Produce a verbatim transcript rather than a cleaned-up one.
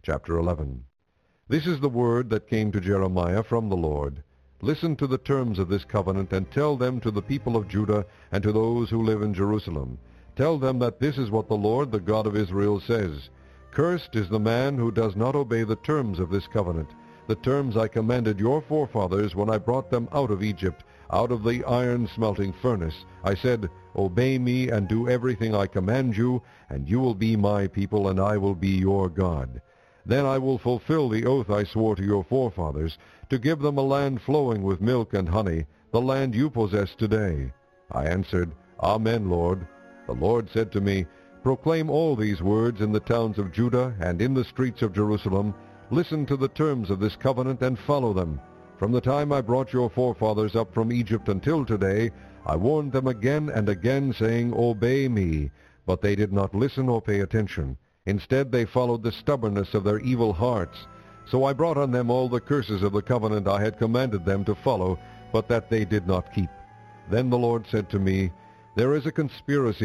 Chapter eleven. This is the word that came to Jeremiah from the Lord. Listen to the terms of this covenant, and tell them to the people of Judah and to those who live in Jerusalem. Tell them that this is what the Lord, the God of Israel, says. Cursed is the man who does not obey the terms of this covenant, the terms I commanded your forefathers when I brought them out of Egypt, out of the iron-smelting furnace. I said, Obey me and do everything I command you, and you will be my people, and I will be your God. Then I will fulfill the oath I swore to your forefathers, to give them a land flowing with milk and honey, the land you possess today. I answered, Amen, Lord. The Lord said to me, Proclaim all these words in the towns of Judah and in the streets of Jerusalem. Listen to the terms of this covenant and follow them. From the time I brought your forefathers up from Egypt until today, I warned them again and again, saying, Obey me. But they did not listen or pay attention. Instead, they followed the stubbornness of their evil hearts. So I brought on them all the curses of the covenant I had commanded them to follow, but that they did not keep. Then the Lord said to me, There is a conspiracy